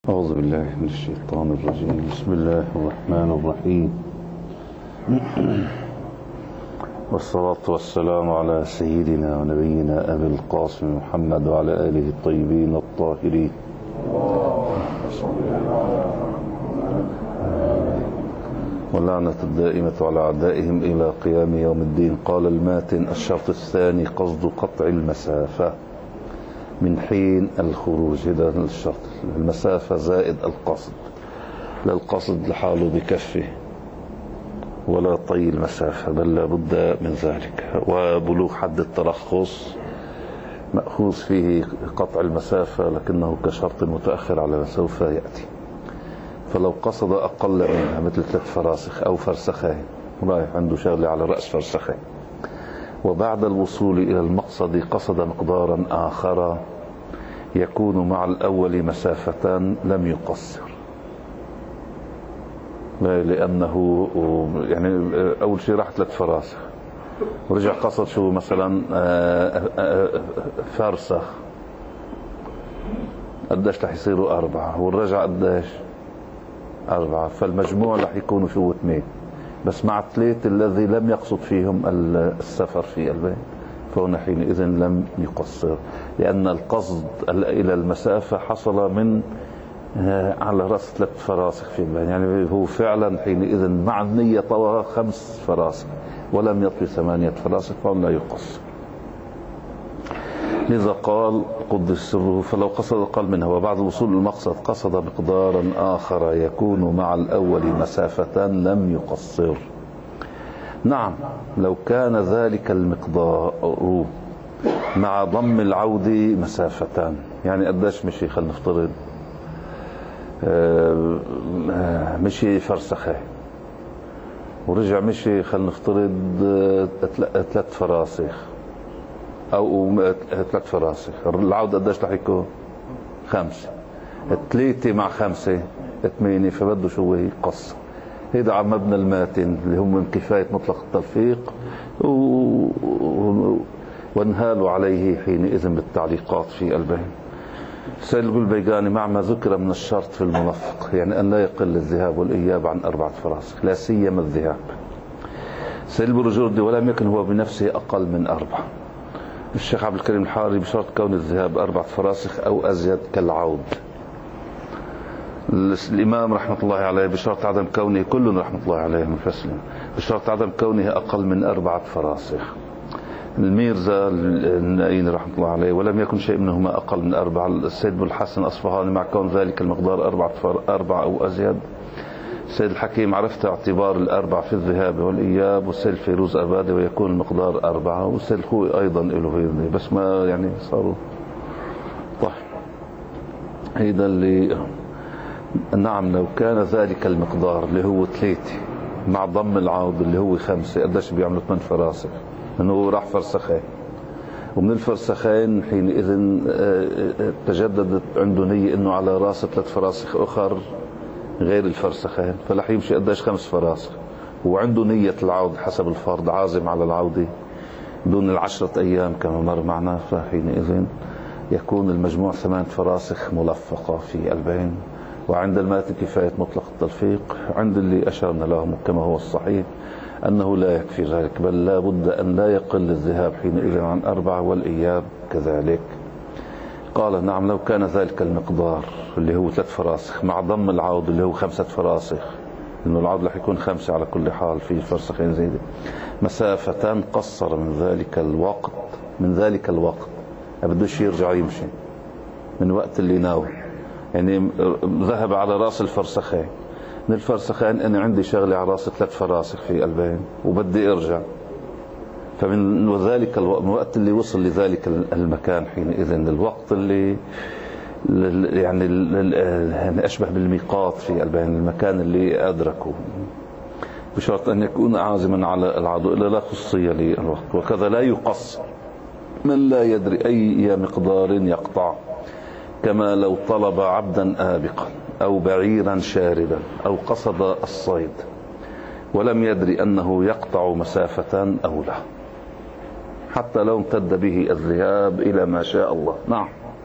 أعوذ بالله من الشيطان الرجيم. بسم الله الرحمن الرحيم، والصلاة والسلام على سيدنا ونبينا أبي القاسم محمد وعلى آله الطيبين الطاهرين. واللعنة الدائمة على أعدائهم إلى قيام يوم الدين. قال الماتن: الشرط الثاني قصد قطع المسافة من حين الخروج. هذا الشرط، المسافة زائد القصد، لا القصد لحاله بكفه ولا طي المسافة، بل لابد من ذلك. وبلوغ حد الترخص مأخوذ فيه قطع المسافة، لكنه كشرط متأخر على ما سوف يأتي. فلو قصد أقل منها مثل 3 فراسخ أو فرسخين، رايح عنده شغلة على رأس فرسخين، وبعد الوصول إلى المقصد قصد مقدارا آخر، يكون مع الأول مسافة لم يقصر. لأنه يعني أول شيء راح 3 فراسخ ورجع قصد شو مثلا فرسخ، قديش رح يصيروا 4، والرجع قديش 4، فالمجموع رح يكونوا شو 2، بس مع 3 الذي لم يقصد فيهم السفر في البيت، فهنا حينئذ لم يقصر، لأن القصد إلى المسافة حصل من على رأس 3 فراسخ في البيت، يعني هو فعلا حينئذ مع النية طوى 5 فراسخ ولم يطوي 8 فراسخ، فهنا لا يقصر. لذا قال قدس سره: فلو قصد أقل منها وبعد الوصول للمقصد قصد مقدارا آخر، يكون مع الأول مسافة لم يقصر. نعم، لو كان ذلك المقدار مع ضم العود مسافتان، يعني قديش مشي؟ خلينا نفترض مشي فرسخين ورجع مشي، خلينا نفترض 3 فراسخ أو 3 فراسخ، العود قديش رح يكون؟ 5. 3 مع 5 8، فبده شو هي؟ قصر. هيدا على مبنى الماتن اللي هم من كفاية مطلق التلفيق، وانهالوا عليه حينئذ بالتعليقات في البين. سيد البيقاني: مع ما ذكر من الشرط في المنفق، يعني أن لا يقل الذهاب والإياب عن 4 فراسخ، لا سيما الذهاب. سيد البرجردي: ولم يكن هو بنفسه أقل من 4. الشيخ عبد الكريم الحاري: بشرط كون الذهاب 4 فراسخ أو أزيد كالعود. الإمام رحمة الله عليه: بشرط عدم كونه، كل رحمة الله عليه منفصل، بشرط عدم كونه أقل من 4 فراسخ. الميرزا النائين رحمة الله عليه: ولم يكن شيء منهما أقل من 4. السيد أبو الحسن الأصفهاني: مع كون ذلك المقدار 4 أو أزيد. السيد الحكيم: عرفت اعتبار 4 في الذهاب والإياب. والسيد الفيروز أبادي: ويكون المقدار 4. والسيد الخوي أيضا له هذي، بس ما يعني صاروا. طيب، هيدا اللي نعم، لو كان ذلك المقدار اللي هو 3 مع ضم العود اللي هو 5، قديش بيعملوا 8 فراسخ، انه راح فرسخين، ومن الفرسخين حينئذ تجددت عنده نية انه على راس 3 فراسخ اخر غير الفرسخين، فلح يمشي قديش 5 فراسخ، وعنده نية العود حسب الفرض، عازم على العودة دون 10 أيام كما مر معنا، فحينئذ يكون المجموع 8 فراسخ ملفقة في البين. وعند المات كفاية مطلق التلفيق، عند اللي أشرنا لهم كما هو الصحيح أنه لا يكفي ذلك، بل لا بد أن لا يقل الذهاب حينئذ عن 4 والإياب كذلك. قال: نعم، لو كان ذلك المقدار اللي هو 3 فراسخ مع ضم العود اللي هو 5 فراسخ، إنه العود رح يكون 5 على كل حال، في فرسخين زيادة، مسافة قصر من ذلك الوقت، ما بدوش يرجع يمشي من وقت اللي ناوي، يعني ذهب على راس الفرسخين، من الفرسخين أنا عندي شغلة على راس 3 فراسخ في البين وبدي أرجع، فمن ذلك الوقت، من الوقت اللي وصل لذلك المكان، حينئذ الوقت اللي يعني أشبه بالميقات في البين، المكان اللي أدركه، بشرط أن يكون عازما على العدو، إلا لا خصية للوقت. وكذا لا يقصر من لا يدري أي مقدار يقطع، كما لو طلب عبدا آبقا أو بعيرا شاردا أو قصد الصيد ولم يدري أنه يقطع مسافة أو لا، حتى لو امتد به الذهاب إلى ما شاء الله. نعم،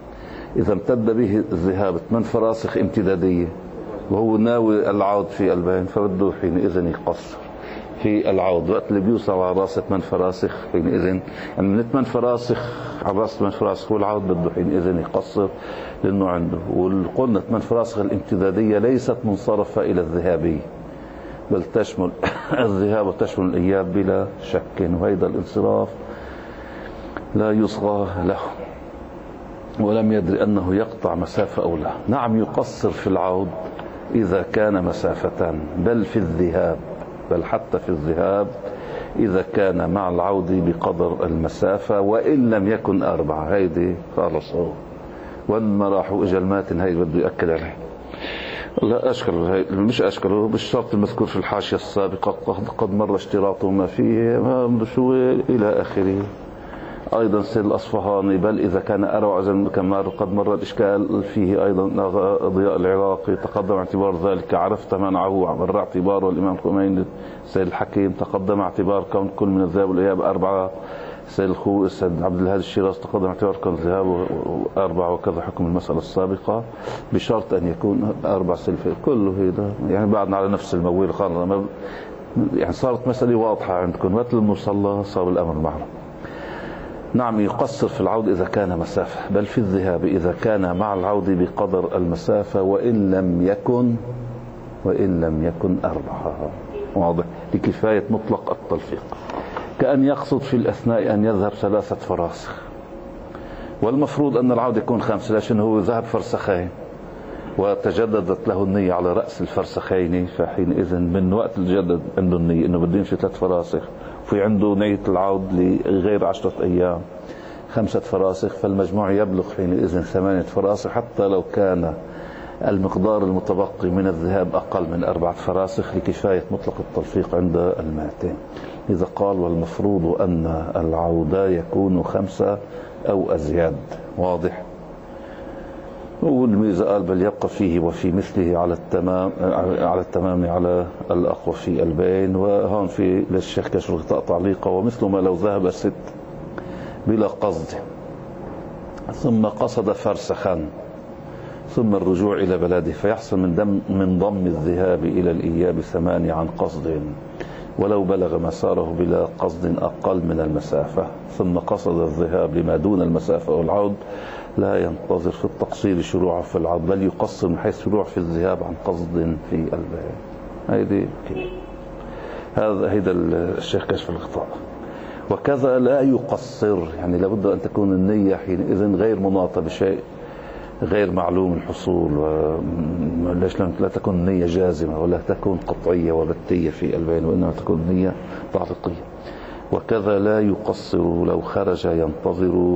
إذا امتد به الذهاب 8 فراسخ امتدادية وهو ناوي العود في البين، فبده حينئذ يقصر في العود. وقت اللي بيوصل على راس 8 فراسخ حينئذ، يعني من 8 فراسخ على راس 8 فراسخ والعود بده حينئذ يقصر، لأنه عنده. وقلنا 8 فراسخ الامتدادية ليست منصرفة إلى الذهابية، بل تشمل الذهاب وتشمل الإياب بلا شك، وهيدا الانصراف لا يصغى له، ولم يدري أنه يقطع مسافة أو لا. نعم يقصر في العود إذا كان مسافتان، بل في الذهاب، بل حتى في الذهاب إذا كان مع العود بقدر المسافة وإن لم يكن 4. هيدي خالص هو وما راحوا إجا الماتن، هيدي بده يأكد عليه. لا أشكله، مش أشكله بالشرط المذكور في الحاشية السابقة، قد مر اشتراطه ما فيه شو إلى آخره. أيضا سيد الأصفهاني بل إذا كان أروع كما قد مر الإشكال فيه. أيضا ضياء العراقي تقدم اعتبار ذلك، عرفت منعه مر اعتباره. الإمام الخميني سيد الحكيم تقدم اعتبار كون كل من الذهاب والإياب 4. سيد عبد الهادي الشيرازي تقدم اعتبار كون الذهاب 4، وكذا حكم المسألة السابقة بشرط أن يكون 4 سلفة. كله هذا يعني بعدنا على نفس المويل خالص، يعني صارت مسألة واضحة عندكم. مثل المصلى صار الأمر معنا. نعم يقصر في العود إذا كان مسافة، بل في الذهاب إذا كان مع العود بقدر المسافة وإن لم يكن 4. واضح؟ لكفاية مطلق التلفيق. كأن يقصد في الأثناء أن يذهب 3 فراسخ، والمفروض أن العود يكون 5، لكن هو ذهب فرسخين وتجددت له النية على رأس الفرسخين، فحينئذ من وقت الجدد عنده النية أنه بده يمشي 3 فراسخ، في عنده نية العود لغير 10 أيام 5 فراسخ، فالمجموع يبلغ حينئذ 8 فراسخ، حتى لو كان المقدار المتبقي من الذهاب أقل من 4 فراسخ، لكفاية مطلق التلفيق عند الماتين. إذا قال والمفروض أن العود يكون 5 أو أزيد. واضح؟ والميزة قال بل يبقى فيه وفي مثله على التمام على الأقوى في البين. وهون في للشيخ كشف الغطاء تعليقه: ومثل ما لو ذهب 6 بلا قصد ثم قصد فرسخا ثم الرجوع إلى بلده، فيحصل من ضم الذهاب إلى الإياب 8 عن قصد، ولو بلغ مساره بلا قصد أقل من المسافة ثم قصد الذهاب لما دون المسافة والعود، لا ينتظر في التقصير شروعه في العود، بل يقصر من حيث شروع في الذهاب عن قصد في البيان. هذا الشيخ كشف الغطاء. وكذا لا يقصر، يعني لابد أن تكون النية حينئذ غير مناطة بشيء غير معلوم الحصول، ليش لا تكون النية جازمة ولا تكون قطعية وبتية في البيان، وإنما تكون النية تعليقية. وكذا لا يقصر لو خرج ينتظر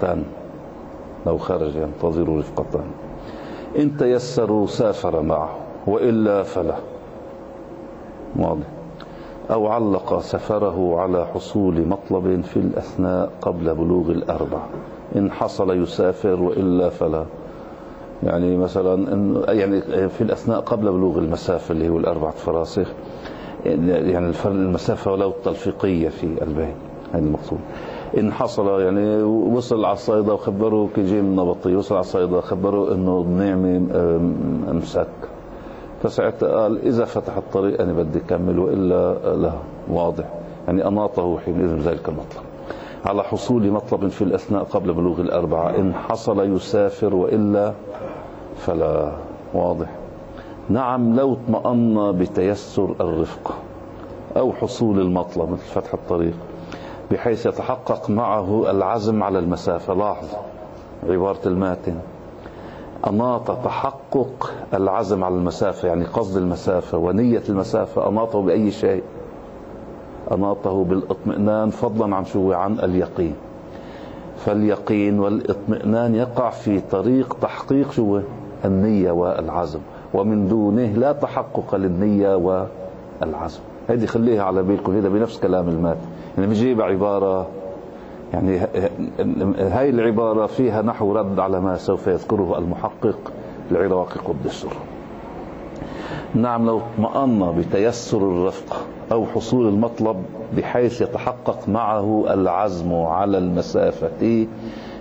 رفقتان، إن تيسروا سافر معه وإلا فلا. واضح؟ أو علق سفره على حصول مطلب في الأثناء قبل بلوغ 4، إن حصل يسافر وإلا فلا. يعني مثلا يعني في الأثناء قبل بلوغ المسافة اللي هو 4 فراسخ، يعني المسافة ولو التلفيقية في البين، هذا المقصود. إن حصل يعني وصل على الصيدا وخبروا كيجي من نبطي، وصل على الصيدا خبروا إنه النعمة مسك، فساعتها قال إذا فتح الطريق أنا بدي أكمل وإلا لا. واضح؟ يعني أناطه حينئذ ذلك المطلب على حصول مطلب في الأثناء قبل بلوغ 4، إن حصل يسافر وإلا فلا. واضح؟ نعم لو اطمأن بتيسر الرفقة أو حصول المطلب مثل فتح الطريق بحيث يتحقق معه العزم على المسافة. لاحظ عبارة الماتن: أناط تحقق العزم على المسافة، يعني قصد المسافة ونية المسافة. أناطه بأي شيء؟ أناطه بالاطمئنان، فضلا عن شو؟ عن اليقين. فاليقين والاطمئنان يقع في طريق تحقيق شو؟ النية والعزم، ومن دونه لا تحقق للنية والعزم. هذه خليها على بالكم، هذا بنفس كلام الماتن. يعني بجيب عبارة، يعني هاي العبارة فيها نحو رد على ما سوف يذكره المحقق العراقي قدس سره. نعم لو اطمأن بتيسر الرفقة أو حصول المطلب بحيث يتحقق معه العزم على المسافة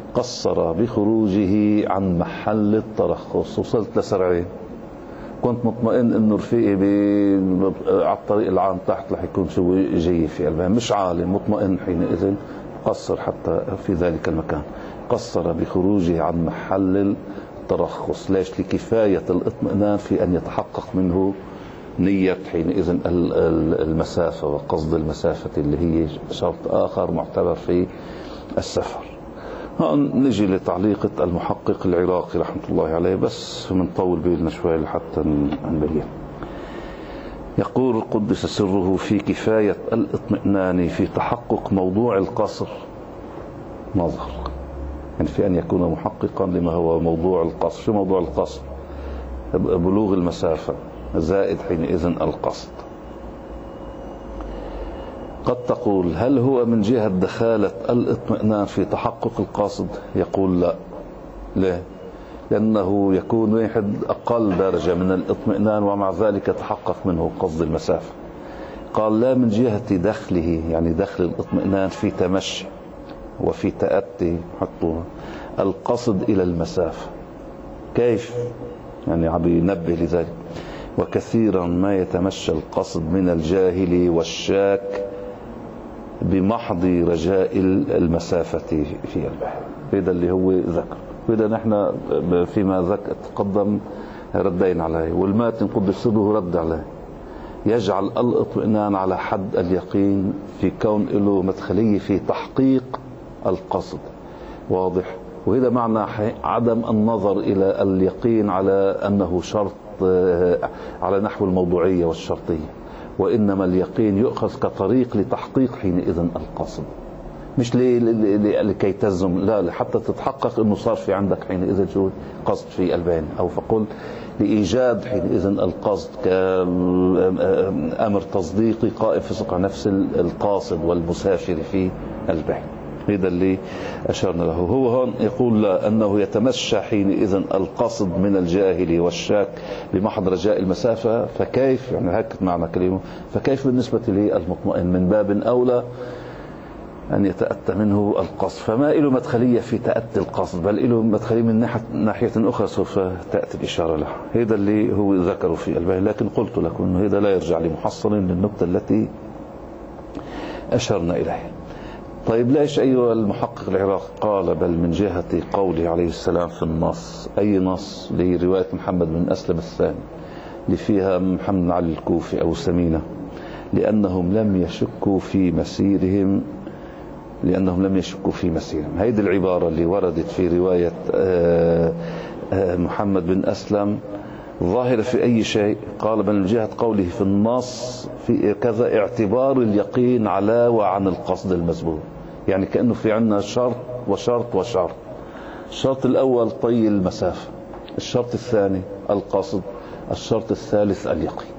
قصر بخروجه عن محل الترخص. وصلت لسرعين، كنت مطمئن انه رفيقي على الطريق العام تحت رح يكون شو جاي في قلبها، مش عالم، مطمئن حينئذ قصر حتى في ذلك المكان. قصر بخروجه عن محل الترخص. ليش؟ لكفاية الاطمئنان في أن يتحقق منه نية حينئذ المسافة وقصد المسافة اللي هي شرط آخر معتبر في السفر. هون نجي لتعليقة المحقق العراقي رحمة الله عليه، بس منطول بيلنا شوي لحتى نبين. يقول قدس سره: في كفاية الاطمئنان في تحقق موضوع القصر نظر، يعني في أن يكون محققا لما هو موضوع القصر. شو موضوع القصر؟ بلوغ المسافة زائد حينئذ القصد. قد تقول: هل هو من جهة دخالة الاطمئنان في تحقق القصد؟ يقول لا. ليه؟ لأنه يكون واحد أقل درجة من الاطمئنان ومع ذلك يتحقق منه قصد المسافة. قال: لا من جهة دخله، يعني دخل الاطمئنان في تمشي وفي تأتي حطوها القصد إلى المسافة. كيف؟ يعني عم ينبه لذلك: وكثيرا ما يتمشى القصد من الجاهل والشاك بمحض رجاء المسافة في البحر. هذا اللي هو ذكر، وإذا نحن فيما تقدم ردين عليه، والماتن قدس سره رد عليه. يجعل الاطمئنان على حد اليقين في كون له مدخلية في تحقيق القصد. واضح؟ وهذا معنى عدم النظر إلى اليقين على أنه شرط على نحو الموضوعية والشرطية، وإنما اليقين يؤخذ كطريق لتحقيق حينئذ القصد، مش لكي تزم، لا، حتى تتحقق أنه صار في عندك حينئذ شو قصد في البين، أو فقل لإيجاد حينئذ القصد كأمر تصديقي قائم في صقع نفس القاصد والمسافر في البين. هذا اللي أشرنا له. هو هون يقول لا، أنه يتمشى حينئذ القصد من الجاهل والشاك بمحض رجاء المسافة. فكيف، يعني هكذا معنى كلمة، فكيف بالنسبة للمطمئن؟ من باب أولى أن يتأتى منه القصد، فما له مدخلية في تأتي القصد، بل له مدخلية من ناحية أخرى سوف تأتي الإشارة له. هذا اللي هو ذكره في البين. لكن قلت لكم أنه هذا لا يرجع لمحصل للنقطة التي أشرنا إليها. طيب ليش أيها المحقق العراقي قال بل من جهة قوله عليه السلام في النص؟ أي نص؟ لرواية محمد بن أسلم الثاني اللي فيها محمد بن علي الكوفي أو سمينة: لأنهم لم يشكوا في مسيرهم، لأنهم لم يشكوا في مسيرهم. هذه العبارة اللي وردت في رواية محمد بن أسلم ظاهرة في أي شيء؟ قال بل من جهة قوله في النص في كذا اعتبار اليقين علاوة عن القصد المسبوق. يعني كأنه في عنا شرط وشرط وشرط. الشرط الأول طي المسافة، الشرط الثاني القصد، الشرط الثالث اليقين.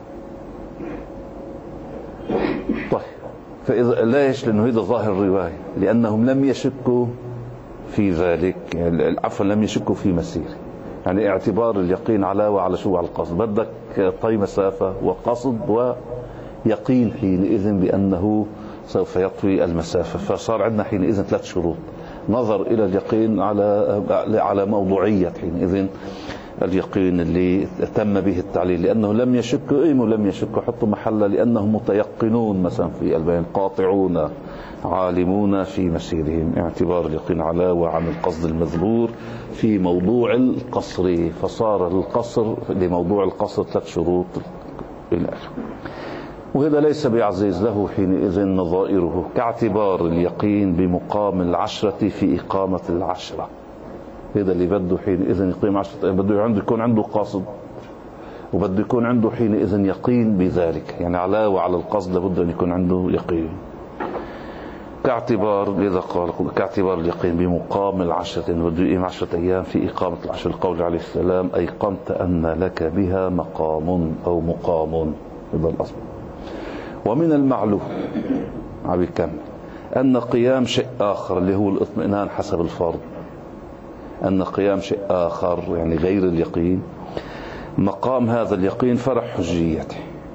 طيب فإذا ليش؟ لأنه هذا ظاهر الرواية، لأنهم لم يشكوا في ذلك، عفوا لم يشكوا في مسيره. يعني اعتبار اليقين علاوة على شو؟ على القصد. بدك طي مسافة وقصد ويقين حينئذ بأنه سوف يطوي المسافة. فصار عندنا حينئذ 3 شروط: نظر إلى اليقين على موضوعية حينئذ اليقين اللي تم به التعليل، لأنه لم يشكوا. لم يشكوا حطوا محله لأنهم متيقنون مثلا في البيان، قاطعون عالمون في مسيرهم. اعتبار اليقين علاوة عن القصد المذكور في موضوع القصر، فصار القصر لموضوع القصر 3 شروط إلى آخره. وهذا ليس بعزيز له حينئذ نظائره، كاعتبار اليقين بمقام 10 في إقامة 10. هذا اللي بده حينئذ يقيم 10، بده يكون عنده قصد، وبده يكون عنده حينئذ يقين بذلك، يعني علاوة على القصد لابد أن يكون عنده يقين. كاعتبار، لذا قال كاعتبار اليقين بمقام 10، بده يقيم 10 أيام في إقامة 10. القول عليه السلام: أيقنت أن لك بها مقام أو مقام. هذا الأصل. ومن المعلوم عم يكمل أن قيام شيء آخر اللي هو الاطمئنان حسب الفرض، أن قيام شيء آخر يعني غير اليقين، مقام هذا اليقين فرع حجيته،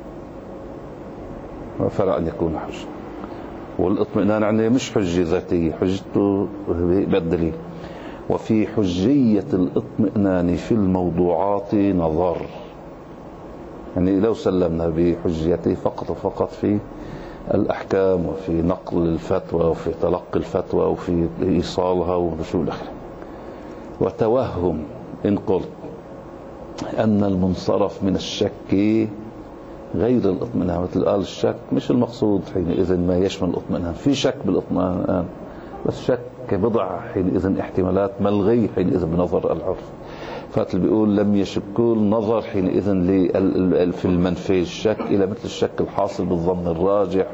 فرع أن يكون حجة. والاطمئنان يعني مش حجة ذاتية، حجته بالدليل. وفي حجية الاطمئنان في الموضوعات نظر. يعني لو سلمنا بحجيته فقط وفقط في الأحكام وفي نقل الفتوى وفي تلقي الفتوى وفي إيصالها وشو الآخر، وتوهم إن قلت أن المنصرف من الشك غير الاطمئنان. مثل قال الشك مش المقصود حينئذ ما يشمل الاطمئنان، في شك بالاطمئنان بس شك بضع حينئذ احتمالات ملغي حينئذ بنظر العرف. فاتل بيقول لم يشكوا النظر حينئذ في المنفي الشك إلى مثل الشك الحاصل بالظن الراجح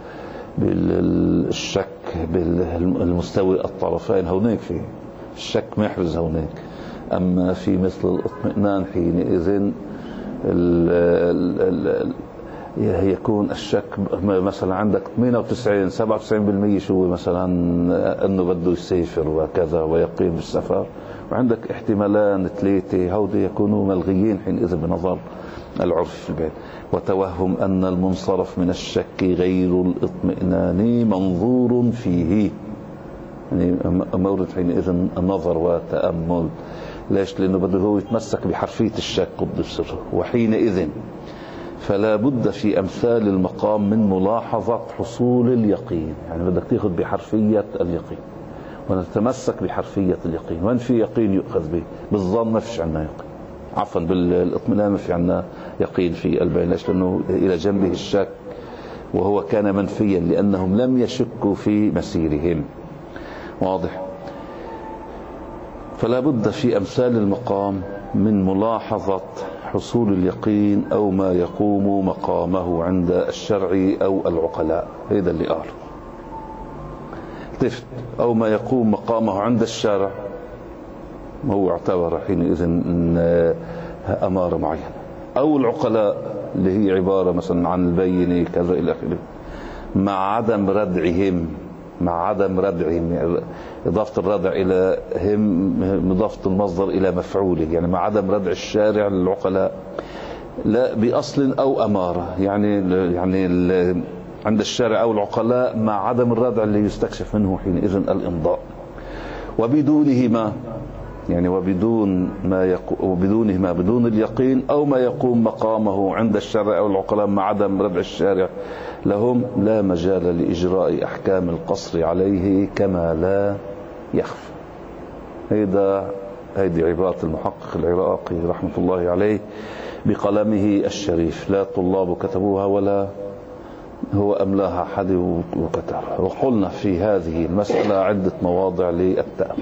وبالشك بالمستوي الطرفين، هونيك في الشك محرز هونيك. أما في مثل الاطمئنان حينئذ يكون الشك مثلا عندك 98 97% شو مثلا انه بده يسافر وكذا ويقيم بالسفر، وعندك احتمالان 3 هودي يكونوا ملغيين حينئذ بنظر العرف في البيت. وتوهم أن المنصرف من الشك غير الاطمئنان منظور فيه، يعني مورد حينئذ النظر وتأمل. ليش؟ لأنه بده هو يتمسك بحرفية الشك قدس سره، وحينئذ فلا بد في أمثال المقام من ملاحظة حصول اليقين. يعني بدك تأخذ بحرفية اليقين ونتمسك بحرفية اليقين. وين في يقين يؤخذ به؟ بالظن ما فيش عنا يقين، عفوا بالاطمئنان ما في عنا يقين في البين. ليش؟ لأنه إلى جنبه الشك وهو كان منفيا لأنهم لم يشكوا في مسيرهم. واضح؟ فلا بد في أمثال المقام من ملاحظة حصول اليقين أو ما يقوم مقامه عند الشرع أو العقلاء. هذا اللي قاله تفت، أو ما يقوم مقامه عند الشرع، هو اعتبر حينئذ أمارة معينة، أو العقلاء اللي هي عبارة مثلا عن البينة كذا إلى آخره، مع عدم ردعهم إضافة الردع إلى هم، إضافة المصدر إلى مفعوله، يعني مع عدم ردع الشارع للعقلاء لا بأصل أو أمارة، يعني عند الشارع أو العقلاء مع عدم الردع اللي يستكشف منه حينئذ الإمضاء. وبدونهما يعني وبدونهما بدون اليقين أو ما يقوم مقامه عند الشرع أو العقلاء مع عدم ردع الشارع لهم لا مجال لإجراء أحكام القصر عليه كما لا يخفى. هيدي عبارة المحقق العراقي رحمة الله عليه بقلمه الشريف، لا طلاب كتبوها ولا هو أملاها حد وكتبها. وقلنا في هذه المسألة عدة مواضع للتأمل.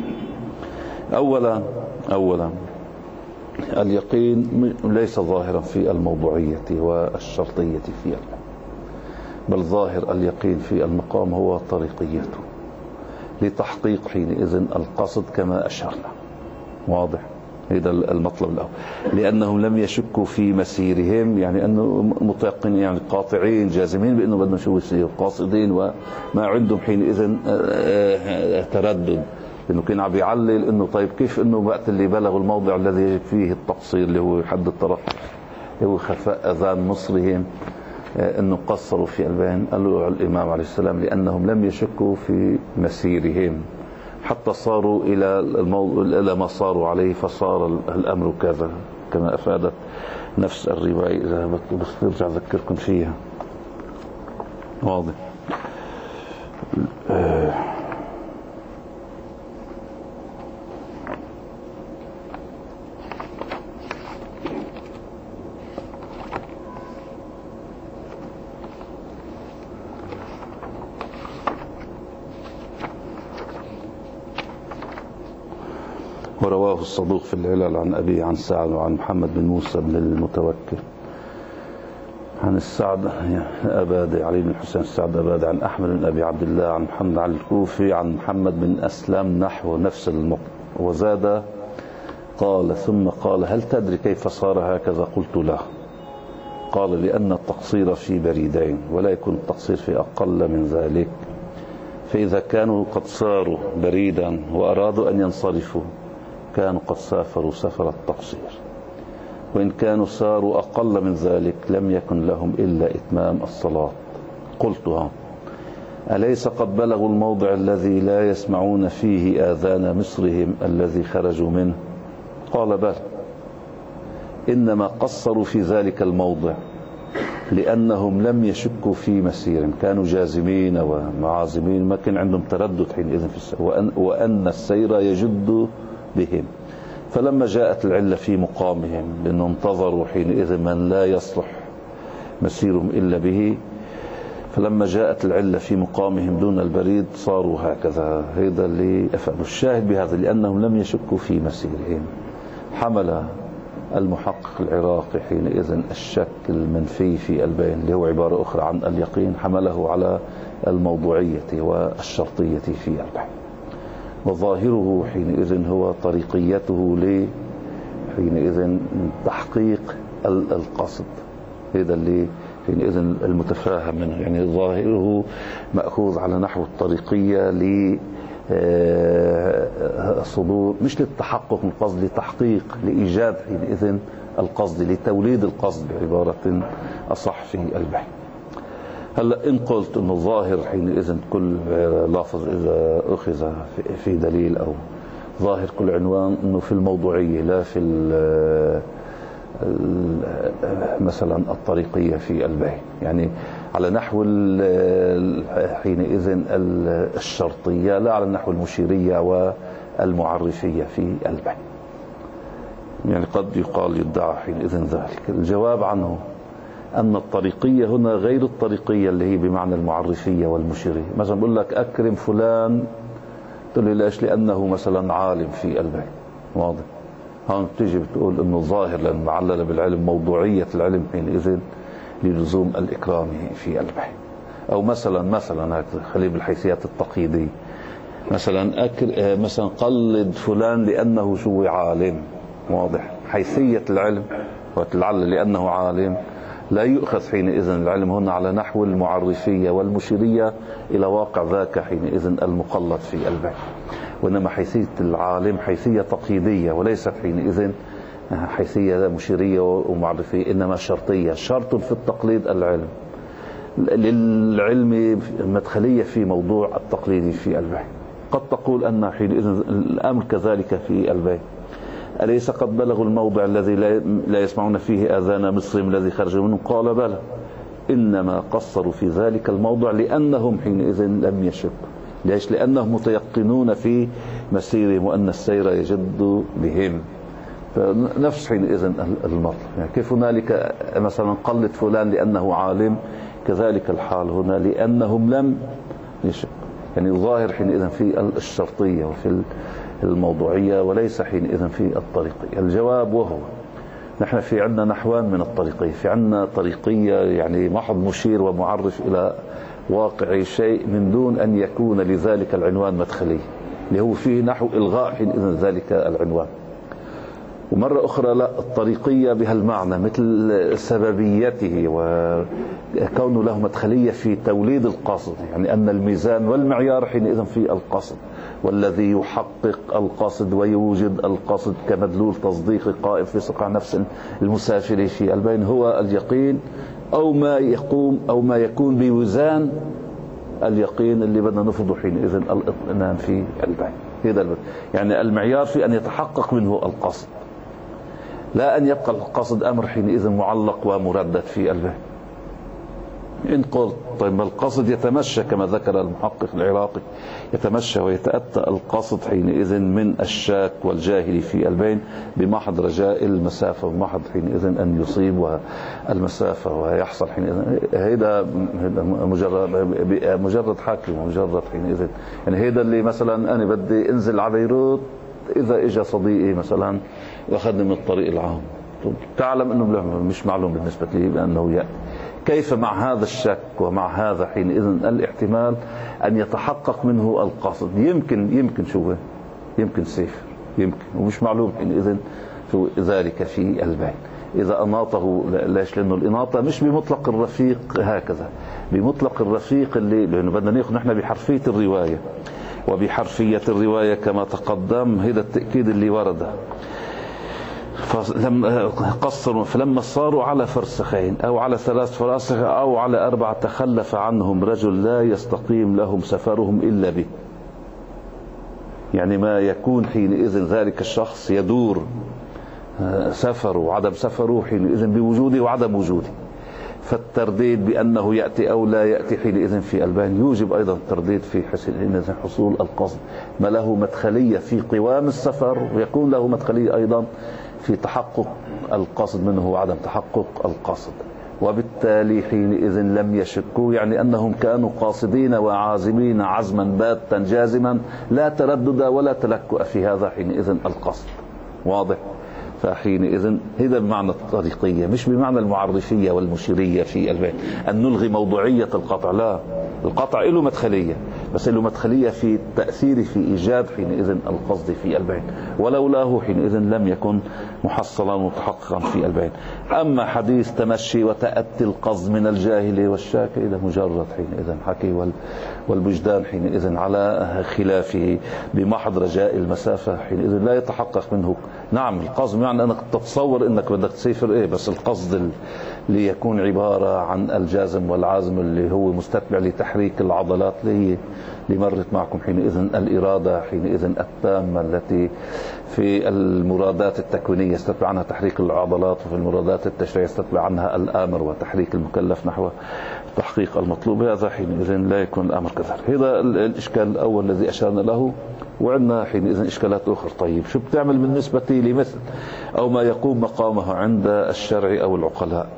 أولا اليقين ليس ظاهرا في الموضوعية والشرطية في الأمر، بل ظاهر اليقين في المقام هو طريقيته لتحقيق حينئذ القصد كما أشرنا. واضح؟ هذا المطلب الأول، لأنهم لم يشكوا في مسيرهم، يعني أنه متيقنين يعني قاطعين جازمين بأنه بدنا شو يصير، قاصدين وما عندهم حينئذ تردد. لأنه كان عم يعلل أنه طيب كيف أنه وقت اللي بلغوا الموضع الذي يجب فيه التقصير اللي هو حد الطرف هو خفاء أذان مصرهم أنه قصروا في البين. قالوا الإمام عليه السلام لأنهم لم يشكوا في مسيرهم حتى صاروا إلى ما صاروا عليه، فصار الأمر كذا كما أفادت نفس الرواية. إذا بس نرجع أذكركم فيها. واضح؟ ورواه الصدوق في العلل عن أبي عن سعد وعن محمد بن موسى بن المتوكل عن السعد أبادي علي بن حسين السعد أبادي عن أحمد بن أبي عبد الله عن محمد علي الكوفي عن محمد بن أسلم نحو نفس المطلب. وزاد قال ثم قال هل تدري كيف صار هكذا؟ قلت لا. قال لأن التقصير في بريدين ولا يكون التقصير في أقل من ذلك، فإذا كانوا قد صاروا بريدا وأرادوا أن ينصرفوا كانوا قد سافروا سفر التقصير، وإن كانوا ساروا أقل من ذلك لم يكن لهم إلا إتمام الصلاة. قلتها أليس قد بلغوا الموضع الذي لا يسمعون فيه آذان مصرهم الذي خرجوا منه؟ قال بلى، إنما قصروا في ذلك الموضع لأنهم لم يشكوا في مسيرهم، كانوا جازمين ومعازمين، ما كان عندهم تردد حينئذ في السير، وأن السير يجد بهم. فلما جاءت العلة في مقامهم، لأنهم انتظروا حينئذ من لا يصلح مسيرهم إلا به، فلما جاءت العلة في مقامهم دون البريد صاروا هكذا. هذا اللي أفعلوا. الشاهد بهذا لأنهم لم يشكوا في مسيرهم. حمل المحقق العراقي حينئذ الشك المنفي في البين، اللي هو عبارة أخرى عن اليقين، حمله على الموضوعية والشرطية في البين. وظاهره حينئذ هو طريقيته حينئذ تحقيق القصد. هذا اللي حينئذ المتفاهم منه، يعني ظاهره مأخوذ على نحو الطريقية لصدور، مش للتحقق من القصد، لتحقيق، لإيجاد حينئذ القصد، لتوليد القصد بعبارة أصح في البحث. هلا إن قلت أنه ظاهر حينئذ كل لافظ إذا أخذ في دليل، أو ظاهر كل عنوان أنه في الموضوعية لا في مثلا الطريقية في البين، يعني على نحو حينئذ الشرطية لا على نحو المشيرية والمعرفية في البين. يعني قد يقال يدعى حينئذ ذلك. الجواب عنه أن الطريقية هنا غير الطريقية اللي هي بمعنى المعرفية والمشيرية. مثلا بقول لك أكرم فلان، تقول لي ليش؟ لأنه مثلا عالم في البين، واضح. هون بتيجي بتقول انه ظاهر لان معلل بالعلم، موضوعية العلم حينئذ للزوم الإكرام في البحث. او مثلا خليه بالحيثيات التقييدية، مثلا مثلا قلد فلان لانه شو عالم، واضح. حيثية العلم وتلعل لانه عالم، لا يؤخذ حينئذ العلم هنا على نحو المعرفية والمشيرية الى واقع ذاك حينئذ المقلد في البحث، وإنما حيثية العالم حيثية تقييدية، وليست حينئذ حيثية مشيرية ومعرفية، إنما شرطية. شرط في التقليد العلم، للعلم مدخلية في موضوع التقليد في البحث. قد تقول أن حينئذ الأمر كذلك في البحث. أليس قد بلغوا الموضع الذي لا يسمعون فيه آذان مصرهم الذي خرجوا منه؟ قال بلى، إنما قصروا في ذلك الموضع لأنهم حينئذ لم يشكوا. ليش؟ لأنهم متيقنون في مسيرهم وأن السير يجد بهم. فنفس حينئذ المطلب، يعني كيف هنالك مثلا قلد فلان لأنه عالم، كذلك الحال هنا لأنهم لم يشك. يعني الظاهر حينئذ في الشرطية وفي الموضوعية، وليس حينئذ في الطريقية. الجواب وهو نحن في عندنا نحوان من الطريقية. في عندنا طريقية يعني محض مشير ومعرف إلى واقع شيء من دون أن يكون لذلك العنوان مدخلي، اللي هو فيه نحو إلغاء حينئذ ذلك العنوان. ومرة أخرى لا، الطريقية بهالمعنى مثل سببيته وكونه له مدخلية في توليد القصد، يعني أن الميزان والمعيار حينئذ في القصد، والذي يحقق القصد ويوجد القصد كمدلول تصديقي قائم في صقع نفس المسافر في البين هو اليقين، أو ما يكون بوزان اليقين اللي بدنا نفرضه حينئذ الاطمئنان في البين. هذا يعني المعيار في أن يتحقق منه القصد، لا أن يبقى القصد أمر حينئذ معلق ومردد في البين. إن قلت طيب القصد يتمشى كما ذكر المحقق العراقي، يتمشى ويتأتى القصد حينئذ من الشاك والجاهل في البين بمحض رجاء المسافة، ومحض حينئذ أن يصيب المسافة ويحصل حينئذ. هذا مجرد حكي، مجرد حينئذ يعني هذا اللي مثلا أنا بدي أنزل على بيروت، إذا إجا صديقي مثلا وأخذني من الطريق العام، تعلم أنه مش معلوم بالنسبة لي بأنه يأتي. كيف مع هذا الشك ومع هذا حينئذ الاحتمال أن يتحقق منه القصد؟ يمكن شو يمكن سيف، يمكن، ومش معلوم حينئذ شو ذلك في البين. إذا أناطه، ليش؟ لأنه الإناطة مش بمطلق الرفيق هكذا، بمطلق الرفيق لأنه بدنا ناخذ نحن بحرفية الرواية، وبحرفية الرواية كما تقدم هذا التأكيد اللي ورد. فلما صاروا على فرسخين أو على 3 فراسخ أو على 4 تخلف عنهم رجل لا يستقيم لهم سفرهم إلا به. يعني ما يكون حينئذ ذلك الشخص يدور سفره وعدم سفره حينئذ بوجوده وعدم وجوده. فالترديد بأنه يأتي أو لا يأتي حينئذ في البين يوجب أيضا الترديد في حصول القصد، ما له مدخلية في قوام السفر ويكون له مدخلية أيضا في تحقق القصد منه وعدم تحقق القصد. وبالتالي حينئذ لم يشكوا، يعني أنهم كانوا قاصدين وعازمين عزما باتا جازما لا تردد ولا تلكؤ في هذا حينئذ القصد. واضح؟ فحينئذ هذا بمعنى الطريقية، مش بمعنى المعرفية والمشيرية في البيان، أن نلغي موضوعية القطع. لا، القطع له مدخلية، بس له مدخلية في التأثير في إيجاد حينئذ القصد في البيان، ولولاه حينئذ لم يكن محصلا ومتحققا في البيان. أما حديث تمشي وتأتي القصد من الجاهل والشاك إلى مجرد حينئذ حكي والوجدان حينئذ على خلافه بمحض رجاء المسافة حينئذ لا يتحقق منه. نعم القصد يعني أنك تتصور أنك بدك تسافر بس القصد اللي يكون عبارة عن الجازم والعازم اللي هو مستتبع لتحريك العضلات اللي مرت معكم حينئذ الإرادة حينئذ التامة التي في المرادات التكوينية يستتبع عنها تحريك العضلات، وفي المرادات التشريعية يستتبع عنها الآمر وتحريك المكلف نحو تحقيق المطلوب. هذا حينئذ لا يكون الأمر كذلك. هذا الإشكال الأول الذي أشرنا له. وعندنا حينئذ إشكالات أخرى. طيب شو بتعمل بالنسبة لمثل أو ما يقوم مقامه عند الشرع أو العقلاء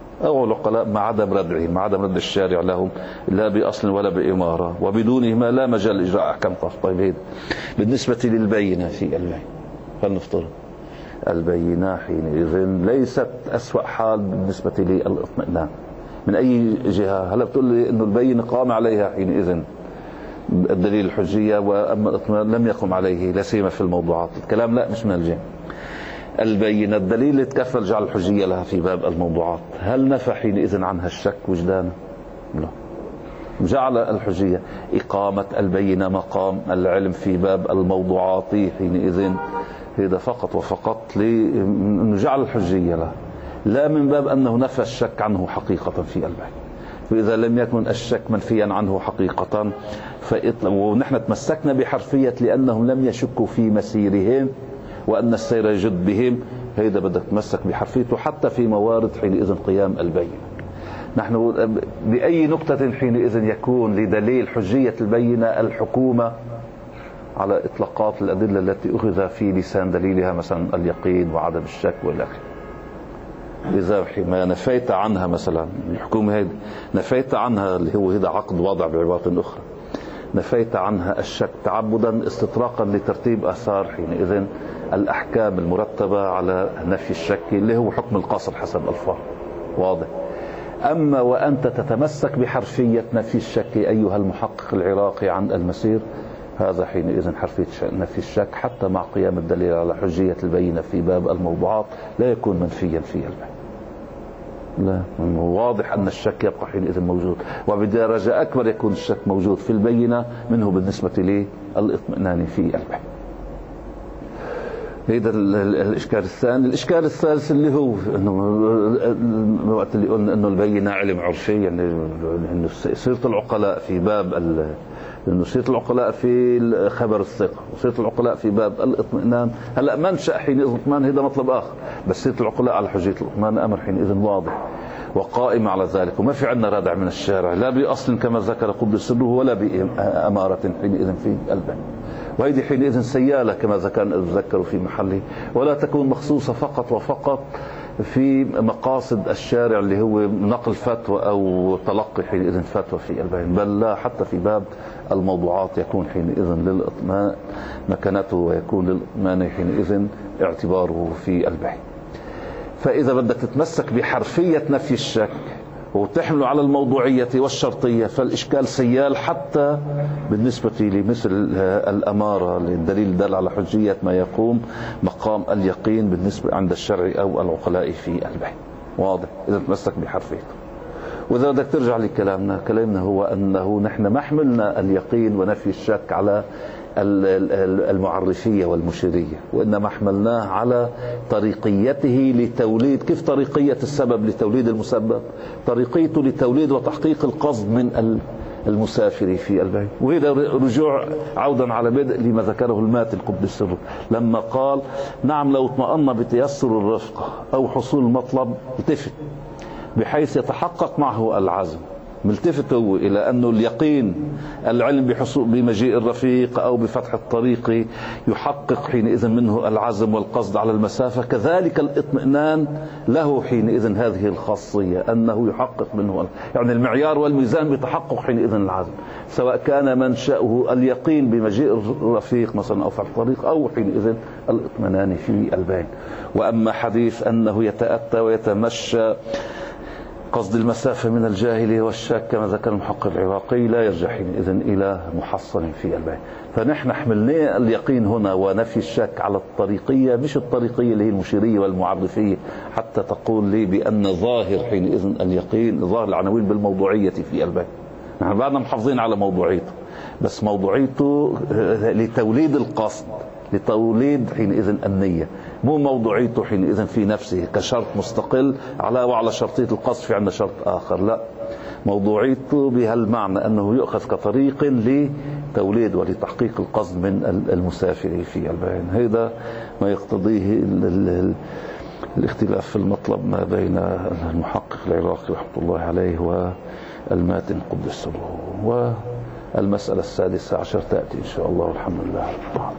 مع عدم ردعه، مع عدم رد الشارع لهم لا بأصل ولا بإمارة، وبدونهما لا مجال لإجراء أحكام قصد. طيب بالنسبة للبينة في البينة، فلنفترض البينة حينئذ ليست أسوأ حال بالنسبة للإطمئنان من أي جهة. هلا بتقول لي إنه البينة قام عليها حينئذ الدليل الحجية، وأما الإطمئنان لم يقم عليه لا سيما في الموضوعات. الكلام لا مش من الجهة البينة. الدليل اللي تكفل جعل الحجية لها في باب الموضوعات، هل نفى حينئذ عنها الشك وجدانا؟ لا، جعل الحجية إقامة البينة مقام العلم في باب الموضوعات حينئذ هذا فقط وفقط لأنه جعل الحجية لها، لا من باب أنه نفى الشك عنه حقيقة في البينة. وإذا لم يكن الشك منفيا عنه حقيقة ونحن تمسكنا بحرفية لأنهم لم يشكوا في مسيرهم وأن السير يجد بهم، هيدا بدك تمسك بحرفيته حتى في موارد حينئذ قيام البينة. نحن بأي نقطة حينئذ يكون لدليل حجية البينة الحكومة على إطلاقات الأدلة التي أخذ في لسان دليلها مثلا اليقين وعدم الشك والآخر. إذا ما نفيت عنها مثلا الحكومة هيدا نفيت عنها اللي هو هذا عقد وضع بعبارة أخرى، نفيت عنها الشك تعبدا استطراقا لترتيب آثار حينئذ الأحكام المرتبة على نفي الشك اللي هو حكم القصر حسب الفاظ. واضح؟ أما وأنت تتمسك بحرفية نفي الشك أيها المحقق العراقي عن المسير، هذا حينئذ حرفية نفي الشك حتى مع قيام الدليل على حجية البينة في باب الموضوعات لا يكون منفيا في البيان. لا، واضح أن الشك يبقى حينئذ موجود، وبدرجة أكبر يكون الشك موجود في البينة منه بالنسبة للإطمئنان في البيان. هذا الإشكال الثاني. الإشكال الثالث اللي هو إنه وقت اللي قلنا إنه البينة علم عرفي، يعني إنه سيرة العقلاء في باب إنه سيرة العقلاء في خبر الثقة وسيرة العقلاء في باب الإطمئنان. هلا منشأ حينئذ الإطمئنان هذا مطلب آخر، بس سيرة العقلاء على حجية الإطمئنان أمر حينئذ واضح وقائم على ذلك، وما في عندنا رادع من الشارع لا بأصل كما ذكر قدس سره ولا بأمارة حينئذ في البيان. وهذه حينئذ سيالة كما ذكروا في محله، ولا تكون مخصوصة فقط وفقط في مقاصد الشارع اللي هو نقل فتوى أو تلقي حينئذ فتوى في البيان، بل لا حتى في باب الموضوعات يكون حينئذ للإطمئنان مكانته ويكون للإطمئنان حينئذ اعتباره في البيان. فإذا بدك تتمسك بحرفية نفي الشك وتحمله على الموضوعية والشرطية فالإشكال سيال حتى بالنسبة لمثل الأمارة للدليل دل على حجية ما يقوم مقام اليقين بالنسبة عند الشرع أو العقلاء في البيان. واضح؟ إذا تمسك بحرفيته. وإذا بدك ترجع لكلامنا، كلامنا هو أنه نحن ما حملنا اليقين ونفي الشك على المعرفية والمشيرية، وإنما حملناه على طريقيته لتوليد. كيف طريقية السبب لتوليد المسبب؟ طريقيته لتوليد وتحقيق القصد من المسافر في البيت. وهذا رجوع عودا على بدء لما ذكره الماتن قدس سره لما قال: نعم لو اطمأن بتيسر الرفقة أو حصول المطلب التفت بحيث يتحقق معه العزم. ملتفت هو إلى أنه اليقين، العلم بمجيء الرفيق أو بفتح الطريق يحقق حينئذ منه العزم والقصد على المسافة. كذلك الاطمئنان له حينئذ هذه الخاصية، أنه يحقق منه، يعني المعيار والميزان بتحقق حينئذ العزم، سواء كان منشأه اليقين بمجيء الرفيق مثلا أو فتح الطريق، أو حينئذ الاطمئنان في البين. وأما حديث أنه يتأتى ويتمشى قصد المسافة من الجاهلية والشك كما ذكر المحقق العراقي لا يرجع حينئذ إلى محصن في البين. فنحن حملنا اليقين هنا ونفي الشك على الطريقية، مش الطريقية اللي هي المشيرية والمعرفية، حتى تقول لي بأن ظاهر حينئذ اليقين ظاهر العناوين بالموضوعية في البين. نحن بعدنا محافظين على موضوعيته، بس موضوعيته لتوليد القصد، لتوليد حينئذ النية، مو موضوعيته حينئذ في نفسه كشرط مستقل وعلى شرطية القصد في عندنا شرط آخر. لا، موضوعيته بهالمعنى أنه يؤخذ كطريق لتوليد ولتحقيق القصد من المسافر في البين. هذا ما يقتضيه الاختلاف في المطلب ما بين المحقق العراقي رحمة الله عليه والماتن قدس سره. والمسألة السادسة عشر تأتي إن شاء الله، والحمد لله.